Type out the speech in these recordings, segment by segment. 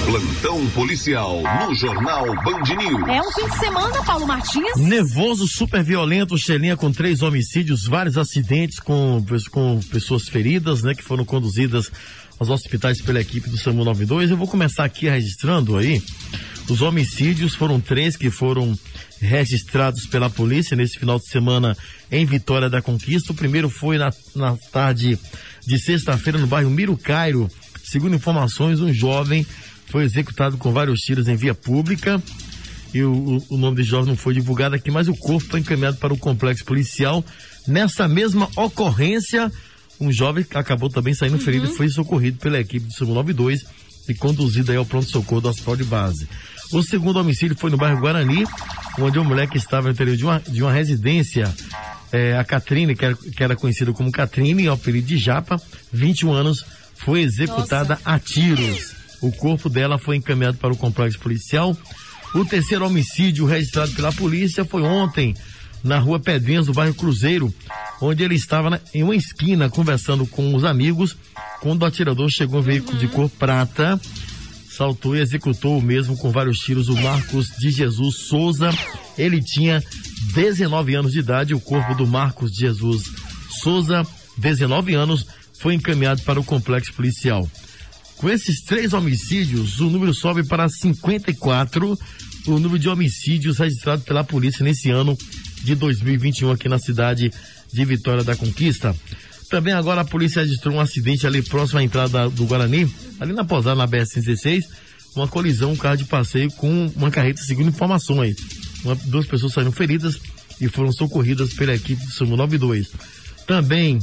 Plantão policial no Jornal Band News. É um fim de semana, Paulo Martins. Nevoso, super violento, Xelinha, com 3 homicídios, vários acidentes com pessoas feridas, né, que foram conduzidas aos hospitais pela equipe do SAMU 92. Eu vou começar aqui registrando aí. Os homicídios foram 3 que foram registrados pela polícia nesse final de semana em Vitória da Conquista. O primeiro foi na tarde de sexta-feira no bairro Mirucairo. Segundo informações, um jovem foi executado com vários tiros em via pública e o nome do jovem não foi divulgado aqui, mas o corpo foi encaminhado para o complexo policial. Nessa mesma ocorrência, um jovem acabou também saindo ferido e foi socorrido pela equipe do SAMU 92 e conduzido aí ao pronto-socorro do hospital de base. O segundo homicídio foi no bairro Guarani, onde uma mulher que estava no interior de uma residência, a Catrine, que era conhecida como Catrine, ao apelido de Japa, 21 anos, foi executada a tiros. O corpo dela foi encaminhado para o complexo policial. O terceiro homicídio registrado pela polícia foi ontem, na rua Pedrinhas, do bairro Cruzeiro, onde ele estava em uma esquina conversando com os amigos, quando o atirador chegou em um veículo de cor prata, saltou e executou o mesmo com vários tiros o Marcos de Jesus Souza. Ele tinha 19 anos de idade. O corpo do Marcos de Jesus Souza, 19 anos, foi encaminhado para o complexo policial. Com esses 3 homicídios, o número sobe para 54, o número de homicídios registrados pela polícia nesse ano de 2021 aqui na cidade de Vitória da Conquista. Também agora a polícia registrou um acidente ali próximo à entrada do Guarani, ali na Posada, na BR-116, uma colisão, um carro de passeio com uma carreta, segundo informações. 2 pessoas saíram feridas e foram socorridas pela equipe do SAMU 92. Também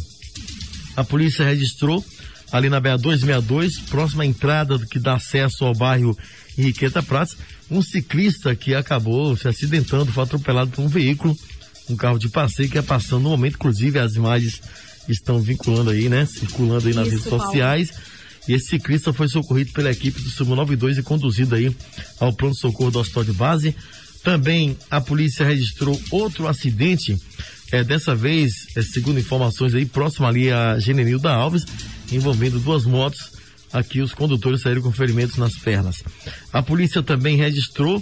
a polícia registrou ali na BA-262, próxima à entrada que dá acesso ao bairro Henriqueta Prates, um ciclista que acabou se acidentando, foi atropelado por um veículo, um carro de passeio que ia passando no momento. Inclusive as imagens estão vinculando aí, né? Circulando aí nas redes sociais. E esse ciclista foi socorrido pela equipe do SAMU 92 e conduzido aí ao pronto-socorro do hospital de base. Também a polícia registrou outro acidente, dessa vez, segundo informações aí, próximo ali a Generilda Alves, envolvendo 2 motos. Aqui os condutores saíram com ferimentos nas pernas. A polícia também registrou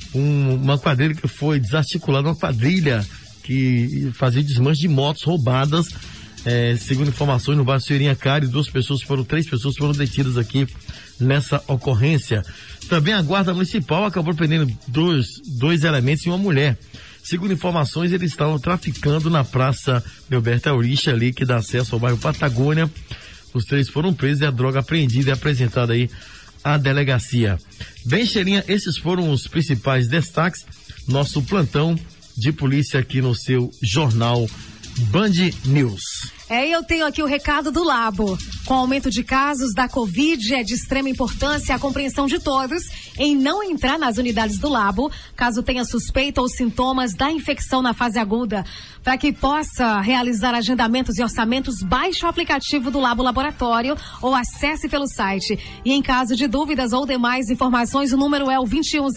uma quadrilha que foi desarticulada, uma quadrilha que fazia desmanche de motos roubadas, segundo informações, no bairro Seirinha Cari. 3 pessoas foram detidas aqui nessa ocorrência. Também a Guarda Municipal acabou prendendo dois elementos e uma mulher. Segundo informações, eles estavam traficando na Praça Melberta Auricha, ali que dá acesso ao bairro Patagônia. Os 3 foram presos e a droga apreendida e apresentada aí à delegacia. Bem, Xelinha, esses foram os principais destaques. Nosso plantão de polícia aqui no seu Jornal Band News. Eu tenho aqui o recado do Labo. Com o aumento de casos da Covid, é de extrema importância a compreensão de todos em não entrar nas unidades do Labo, caso tenha suspeita ou sintomas da infecção na fase aguda. Para que possa realizar agendamentos e orçamentos, baixe o aplicativo do Labo Laboratório ou acesse pelo site. E em caso de dúvidas ou demais informações, o número é o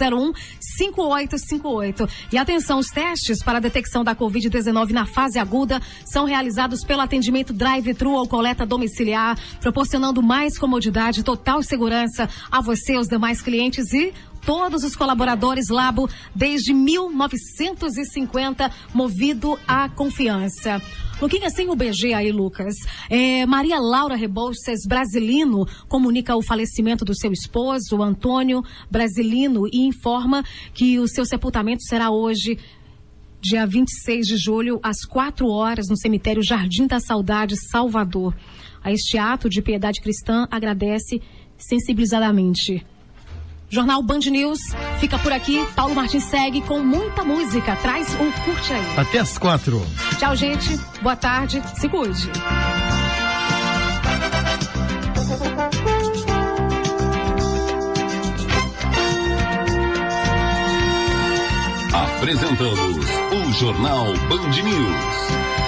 2101-5858. E atenção, os testes para a detecção da Covid-19 na fase aguda são realizados pelo atendimento drive-thru ou coleta domiciliar, proporcionando mais comodidade e total segurança a você, os demais clientes e todos os colaboradores Labo desde 1950, movido à confiança. Luquinha, sem o BG aí, Lucas. Maria Laura Rebouças Brasilino comunica o falecimento do seu esposo, Antônio Brasilino, e informa que o seu sepultamento será hoje, dia 26 de julho, às 4 horas, no cemitério Jardim da Saudade, Salvador. A este ato de piedade cristã agradece sensibilizadamente. Jornal Band News fica por aqui. Paulo Martins segue com muita música. Traz o Curte Aí. Até às 4. Tchau, gente. Boa tarde. Se cuide. Apresentamos o Jornal Band News.